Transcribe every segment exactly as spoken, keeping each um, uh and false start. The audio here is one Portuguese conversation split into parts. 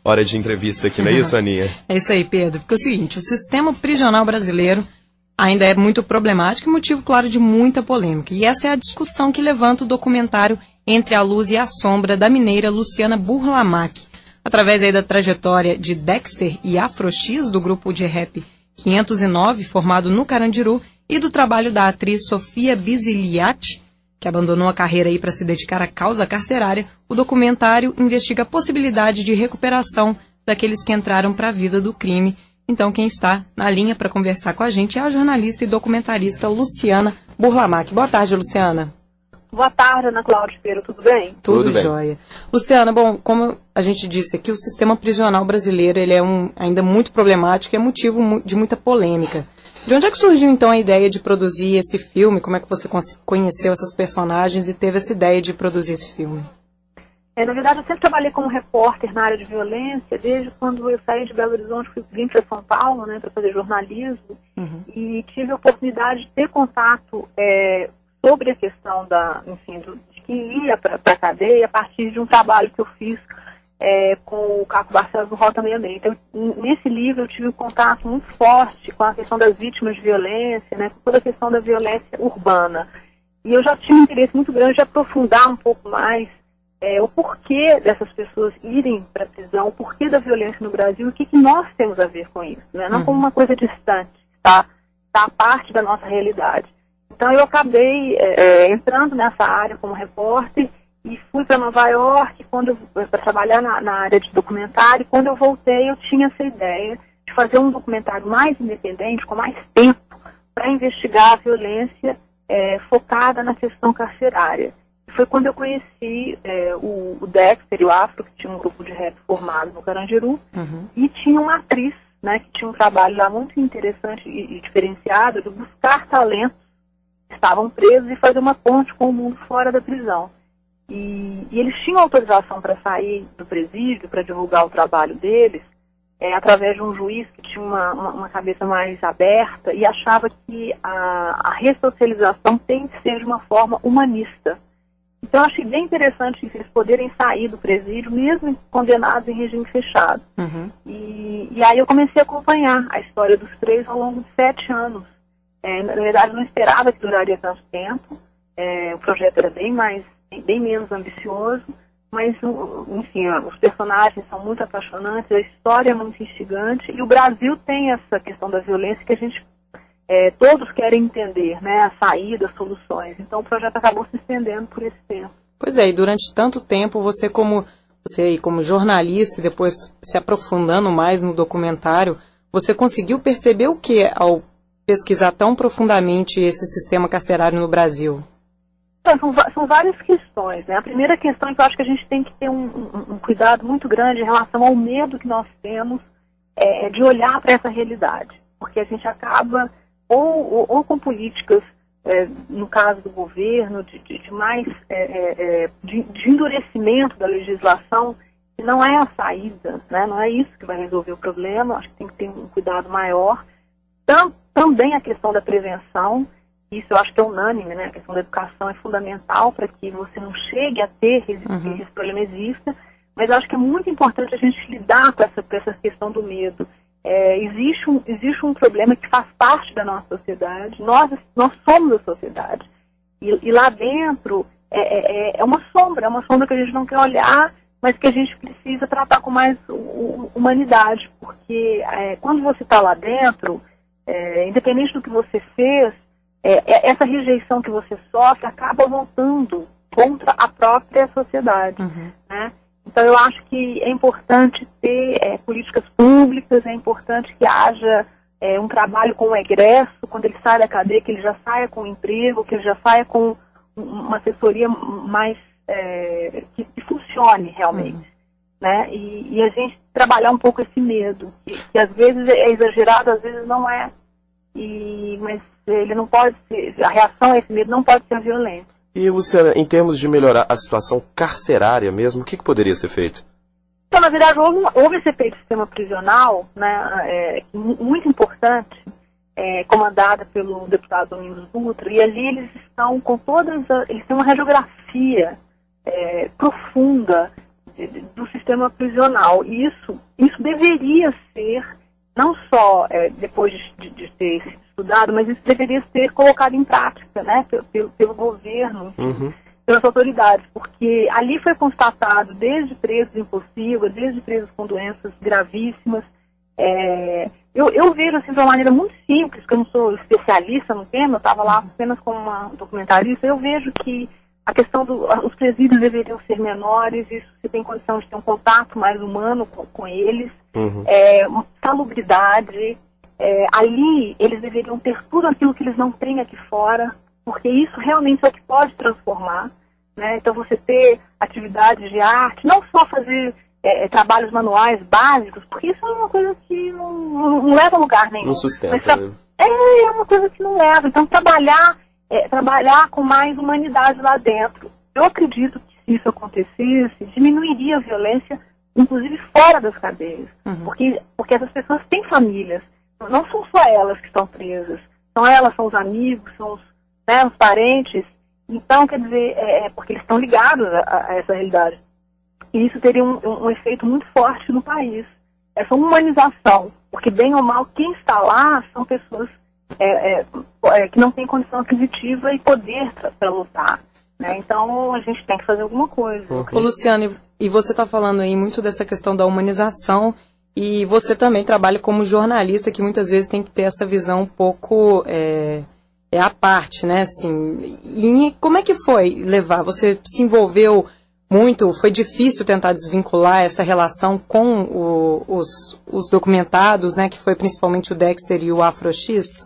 hora de entrevista aqui, não é isso, Aninha? É isso aí, Pedro. Porque é o seguinte, o sistema prisional brasileiro ainda é muito problemático e motivo, claro, de muita polêmica. E essa é a discussão que levanta o documentário Entre a Luz e a Sombra, da mineira Luciana Burlamac. Através aí da trajetória de Dexter e Afro X, do grupo de rap quinhentos e nove, formado no Carandiru, e do trabalho da atriz Sofia Bisiliati, que abandonou a carreira aí para se dedicar à causa carcerária, o documentário investiga a possibilidade de recuperação daqueles que entraram para a vida do crime. Então, quem está na linha para conversar com a gente é a jornalista e documentarista Luciana Burlamac. Boa tarde, Luciana. Boa tarde, Ana Cláudia Pereira, tudo bem? Tudo, Tudo bem. jóia. Luciana, bom, como a gente disse aqui, o sistema prisional brasileiro ele é um, ainda muito problemático e é motivo mu- de muita polêmica. De onde é que surgiu, então, a ideia de produzir esse filme? Como é que você conheceu essas personagens e teve essa ideia de produzir esse filme? É, na verdade, eu sempre trabalhei como repórter na área de violência, desde quando eu saí de Belo Horizonte, fui vim para São Paulo, né, para fazer jornalismo, uhum. E tive a oportunidade de ter contato é, sobre a questão da, enfim, do, de quem ia para a cadeia a partir de um trabalho que eu fiz É, com o Caco Barcelos no Rota sessenta e seis. Então, nesse livro eu tive um contato muito forte com a questão das vítimas de violência, né, com toda a questão da violência urbana. E eu já tinha um interesse muito grande de aprofundar um pouco mais é, o porquê dessas pessoas irem para a prisão, o porquê da violência no Brasil e o que, que nós temos a ver com isso, né? Não uhum. como uma coisa distante, tá? Tá a parte da nossa realidade. Então eu acabei é, entrando nessa área como repórter e fui para Nova York para trabalhar na, na área de documentário. Quando eu voltei, eu tinha essa ideia de fazer um documentário mais independente, com mais tempo, para investigar a violência é, focada na questão carcerária. E foi quando eu conheci é, o, o Dexter e o Afro, que tinha um grupo de rap formado no Carandiru, uhum. e tinha uma atriz, né, que tinha um trabalho lá muito interessante e, e diferenciado de buscar talentos que estavam presos e fazer uma ponte com o mundo fora da prisão. E, e eles tinham autorização para sair do presídio, para divulgar o trabalho deles, é, através de um juiz que tinha uma, uma, uma cabeça mais aberta e achava que a, a ressocialização tem que ser de uma forma humanista. Então eu achei bem interessante eles poderem sair do presídio, mesmo condenados em regime fechado. Uhum. E, e aí eu comecei a acompanhar a história dos três ao longo de sete anos. É, na verdade, eu não esperava que duraria tanto tempo. É, o projeto era bem mais bem menos ambicioso, mas, enfim, os personagens são muito apaixonantes, a história é muito instigante, e o Brasil tem essa questão da violência que a gente, é, todos querem entender, né, a saída, as soluções. Então o projeto acabou se estendendo por esse tempo. Pois é, e durante tanto tempo, você como, você como jornalista, e depois se aprofundando mais no documentário, você conseguiu perceber o que ao pesquisar tão profundamente esse sistema carcerário no Brasil? São, são várias questões, né? A primeira questão é que eu acho que a gente tem que ter um, um, um cuidado muito grande em relação ao medo que nós temos é, de olhar para essa realidade. Porque a gente acaba, ou, ou, ou com políticas, é, no caso do governo, de, de, de mais é, é, de, de endurecimento da legislação, que não é a saída, né? Não é isso que vai resolver o problema. Acho que tem que ter um cuidado maior. Tam, também a questão da prevenção. Isso eu acho que é unânime, né? A questão da educação é fundamental para que você não chegue a ter esse, uhum. esse problema exista, mas eu acho que é muito importante a gente lidar com essa, com essa questão do medo. É, existe, um, existe um problema que faz parte da nossa sociedade, nós, nós somos a sociedade, e, e lá dentro é, é, é uma sombra, é uma sombra que a gente não quer olhar, mas que a gente precisa tratar com mais humanidade, porque é, quando você está lá dentro, é, independente do que você fez, É, essa rejeição que você sofre acaba voltando contra a própria sociedade. Uhum. Né? Então eu acho que é importante ter é, políticas públicas, é importante que haja é, um trabalho com o egresso, quando ele sai da cadeia, que ele já saia com um emprego, que ele já saia com uma assessoria mais é, que, que funcione realmente. Uhum. Né? E, e a gente trabalhar um pouco esse medo, que, que às vezes é exagerado, às vezes não é. E, mas ele não pode ser, a reação a esse medo não pode ser violenta. E, Luciana, em termos de melhorar a situação carcerária mesmo, o que, que poderia ser feito? Então, na verdade, houve, houve esse efeito de sistema prisional, né, é, muito importante, é, comandada pelo deputado Domingos Dutra, e ali eles estão com todas, a, eles têm uma radiografia é, profunda do sistema prisional. E isso, isso deveria ser, não só é, depois de, de ter sido estudado, mas isso deveria ser colocado em prática, né, pelo, pelo governo, uhum. pelas autoridades, porque ali foi constatado desde presos impossíveis, desde presos com doenças gravíssimas. É, eu, eu vejo assim de uma maneira muito simples, porque eu não sou especialista no tema, eu estava lá apenas como uma documentarista, eu vejo que a questão dos do, presídios deveriam ser menores, isso se tem condição de ter um contato mais humano com, com eles, uhum. é, salubridade, é, ali eles deveriam ter tudo aquilo que eles não têm aqui fora, porque isso realmente é o que pode transformar, né? Então você ter atividades de arte, não só fazer é, trabalhos manuais básicos, porque isso é uma coisa que não, não, não leva a lugar nenhum. Não sustenta, Mas, né? É, é uma coisa que não leva, então trabalhar É, trabalhar com mais humanidade lá dentro. Eu acredito que se isso acontecesse, diminuiria a violência, inclusive fora das cadeias. Uhum. Porque, porque essas pessoas têm famílias. Não são só elas que estão presas. São elas, são os amigos, são os, né, os parentes. Então, quer dizer, é, é porque eles estão ligados a, a essa realidade. E isso teria um, um, um efeito muito forte no país. Essa humanização. Porque, bem ou mal, quem está lá são pessoas É, é, é, que não tem condição aquisitiva e poder para lutar, né? Então a gente tem que fazer alguma coisa. Uhum. Ô, Luciane, e você está falando aí muito dessa questão da humanização, e você também trabalha como jornalista, que muitas vezes tem que ter essa visão um pouco é, é à parte, né? Assim, e como é que foi levar? Você se envolveu muito? Foi difícil tentar desvincular essa relação com o, os, os documentados, né? Que foi principalmente o Dexter e o Afro-X?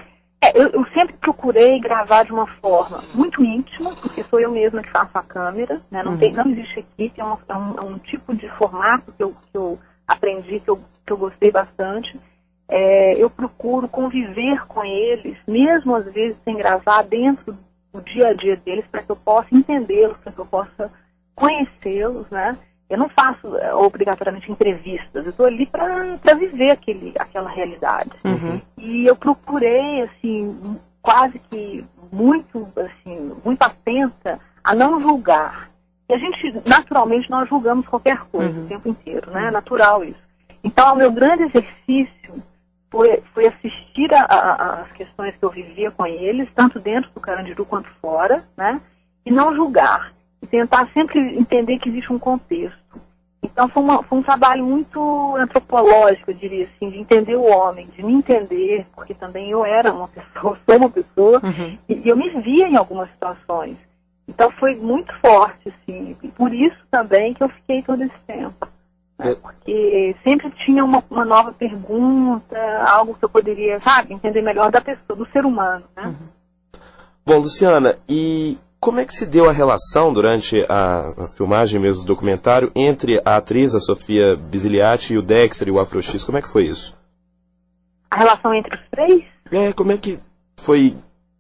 É, eu, eu sempre procurei gravar de uma forma muito íntima, porque sou eu mesma que faço a câmera, né? Não, uhum. tem, não existe equipe, é, uma, é, um, é um tipo de formato que eu, que eu aprendi, que eu, que eu gostei bastante. É, eu procuro conviver com eles, mesmo às vezes sem gravar, dentro do dia a dia deles, para que eu possa entendê-los, para que eu possa conhecê-los, né? Eu não faço é, obrigatoriamente entrevistas, eu estou ali para viver aquele, aquela realidade. Uhum. E eu procurei, assim, quase que muito, assim, muito atenta a não julgar. E a gente, naturalmente, nós julgamos qualquer coisa uhum. o tempo inteiro, né? É natural isso. Então, o meu grande exercício foi, foi assistir às questões que eu vivia com eles, tanto dentro do Carandiru quanto fora, né? E não julgar. E tentar sempre entender que existe um contexto. Então foi, uma, foi um trabalho muito antropológico, eu diria assim, de entender o homem, de me entender, porque também eu era uma pessoa, sou uma pessoa, uhum. e, e eu me via em algumas situações. Então foi muito forte, assim, e por isso também que eu fiquei todo esse tempo. Né? Porque sempre tinha uma, uma nova pergunta, algo que eu poderia, sabe, entender melhor da pessoa, do ser humano. Né? Uhum. Bom, Luciana, e como é que se deu a relação durante a, a filmagem mesmo do documentário entre a atriz, a Sofia Bisiliati, e o Dexter e o Afro-X? Como é que foi isso? A relação entre os três? É, como é que foi...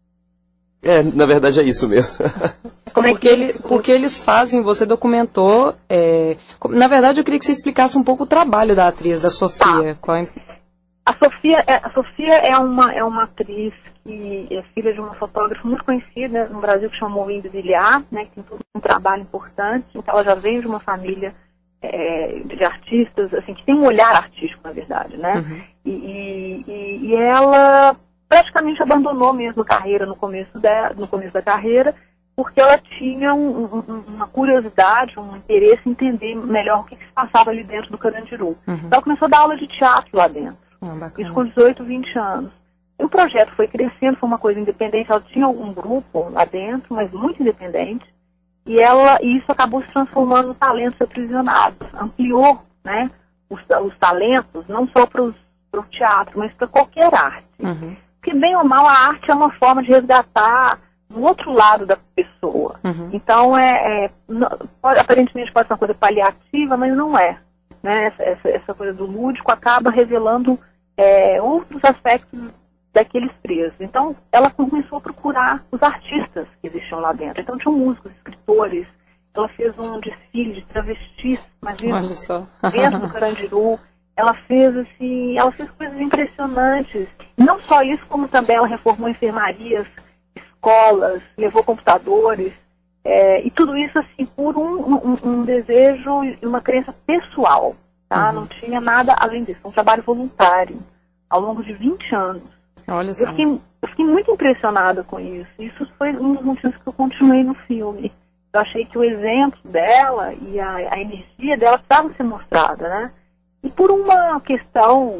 É, na verdade é isso mesmo. Como é que ele, porque eles fazem, você documentou... É, na verdade eu queria que você explicasse um pouco o trabalho da atriz, da Sofia. Tá. Qual é... A Sofia, é, a Sofia é, uma, é uma atriz que é filha de uma fotógrafa muito conhecida no Brasil, que chamou Índio Vilhar, né, que tem todo um trabalho importante. Então ela já vem de uma família é, de artistas, assim, que tem um olhar artístico, na verdade, né? Uhum. E, e, e ela praticamente abandonou mesmo a carreira no começo, de, no começo da carreira, porque ela tinha um, um, uma curiosidade, um interesse em entender melhor o que, que se passava ali dentro do Carandiru. Uhum. Então ela começou a dar aula de teatro lá dentro. Ah, isso com dezoito, vinte anos. E o projeto foi crescendo, foi uma coisa independente. Ela tinha um grupo lá dentro, mas muito independente. E, ela, e isso acabou se transformando em talentos aprisionados. Ampliou, né, os, os talentos, não só para o teatro, mas para qualquer arte. Uhum. Porque, bem ou mal, a arte é uma forma de resgatar o outro lado da pessoa. Uhum. Então, é, é, não, pode, aparentemente pode ser uma coisa paliativa, mas não é. Né? Essa, essa, essa coisa do lúdico acaba revelando é, outros aspectos daqueles presos. Então, ela começou a procurar os artistas que existiam lá dentro. Então, tinham músicos, escritores. Ela fez um desfile de travestis, imagina, dentro do Carandiru. Ela fez, assim, ela fez coisas impressionantes. Não só isso, como também ela reformou enfermarias, escolas, levou computadores. É, e tudo isso, assim, por um, um, um desejo e uma crença pessoal, tá? Uhum. Não tinha nada além disso. Um trabalho voluntário, ao longo de vinte anos. Olha só. Eu fiquei, eu fiquei muito impressionada com isso. Isso foi um dos motivos que eu continuei no filme. Eu achei que o exemplo dela e a, a energia dela precisava ser mostrada, né? E por uma questão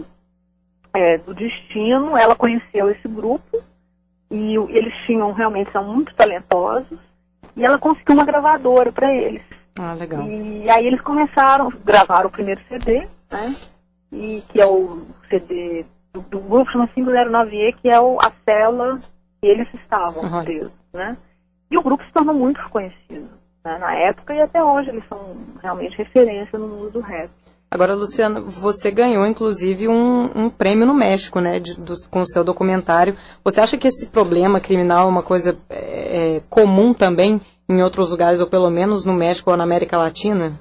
é, do destino, ela conheceu esse grupo e eles tinham, realmente são muito talentosos, e ela conseguiu uma gravadora para eles. Ah, legal. E aí eles começaram, gravaram o primeiro C D, né? E que é o C D do, do grupo, chama cinco zero nove E, que é o, a cela que eles estavam uhum. presos, né? E o grupo se tornou muito reconhecido, né, na época, e até hoje eles são realmente referência no mundo do rap. Agora, Luciana, você ganhou, inclusive, um, um prêmio no México, né, de, do, com o seu documentário. Você acha que esse problema criminal é uma coisa é, comum também em outros lugares, ou pelo menos no México ou na América Latina?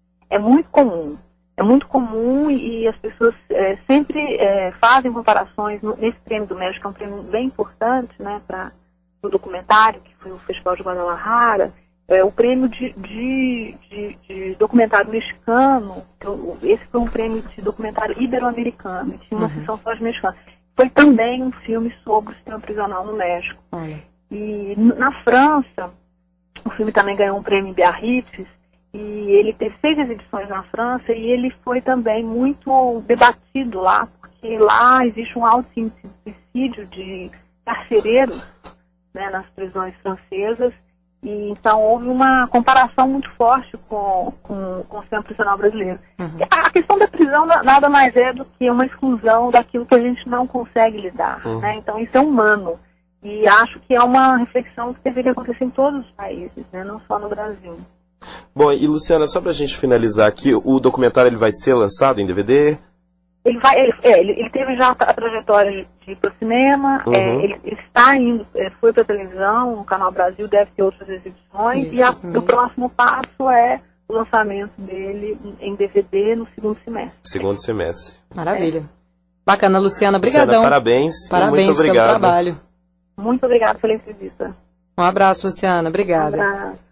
É muito comum. É muito comum e as pessoas é, sempre é, fazem comparações. Nesse prêmio do México, que é um prêmio bem importante, né, para o documentário, que foi o Festival de Guadalajara. É, o prêmio de, de, de, de documentário mexicano, esse foi um prêmio de documentário ibero-americano, e tinha uma uhum. sessão só de mexicano. Foi também um filme sobre o sistema prisional no México. Olha. E na França, o filme também ganhou um prêmio em Biarritz, e ele teve seis exibições na França, e ele foi também muito debatido lá, porque lá existe um alto índice de suicídio de carcereiros, né, nas prisões francesas. E, então houve uma comparação muito forte com, com, com o sistema prisional brasileiro. Uhum. A questão da prisão nada mais é do que uma exclusão daquilo que a gente não consegue lidar. Uhum. Né? Então isso é humano. E acho que é uma reflexão que deveria acontecer em todos os países, né? Não só no Brasil. Bom, e Luciana, só pra gente finalizar aqui, o documentário ele vai ser lançado em D V D? Ele, vai, ele, é, ele, ele teve já a trajetória de, de ir para o cinema, uhum. é, ele, ele está indo, é, foi para a televisão, o Canal Brasil deve ter outras exibições, isso, e a, o próximo passo é o lançamento dele em D V D no segundo semestre. Segundo semestre. Maravilha. É. Bacana, Luciana, brigadão. Luciana, parabéns. Parabéns muito pelo obrigado. trabalho. Muito obrigada pela entrevista. Um abraço, Luciana. Obrigada. Um abraço.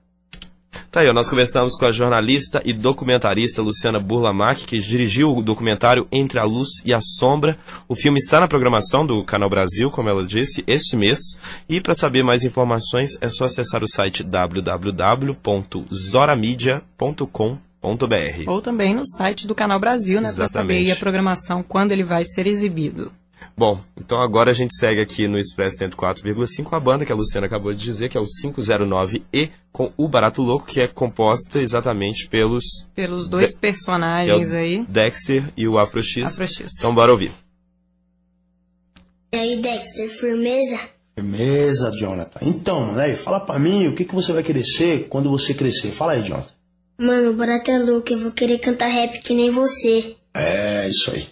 Tá aí, ó, nós conversamos com a jornalista e documentarista Luciana Burlamac, que dirigiu o documentário Entre a Luz e a Sombra. O filme está na programação do Canal Brasil, como ela disse, este mês. E para saber mais informações é só acessar o site w w w ponto zora media ponto com ponto b r. Ou também no site do Canal Brasil, né, para saber aí a programação, quando ele vai ser exibido. Bom, então agora a gente segue aqui no Expresso cento e quatro vírgula cinco, a banda que a Luciana acabou de dizer, que é o cinco zero nove E, com o Barato Louco, que é composta exatamente pelos... Pelos dois de... personagens é aí. Dexter e o Afro X. Afro X. Então bora ouvir. E aí, Dexter, firmeza? Firmeza, Jonathan. Então, né, fala pra mim o que, que você vai querer ser quando você crescer. Fala aí, Jonathan. Mano, o Barato é louco, eu vou querer cantar rap que nem você. É, isso aí.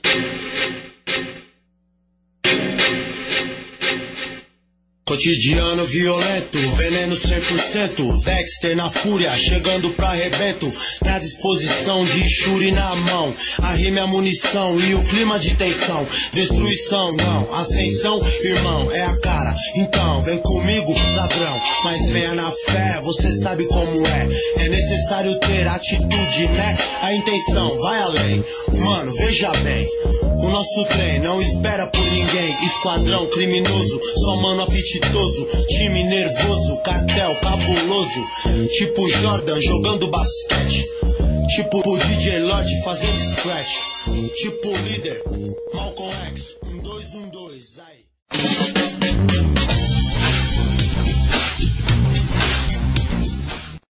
Cotidiano violento, veneno cem por cento, Dexter na fúria, chegando pra arrebento, na disposição de Shuri na mão, a rima é a munição e o clima de tensão, destruição não, ascensão, irmão, é a cara, então vem comigo, ladrão, mas venha na fé, você sabe como é, é necessário ter atitude, né, a intenção vai além, mano, veja bem, o nosso trem não espera por ninguém, esquadrão criminoso, só mano apetitoso, time nervoso, cartel cabuloso, tipo Jordan jogando basquete, tipo o D J Lorde fazendo scratch, tipo líder, Malcolm X, um dois um dois, aí.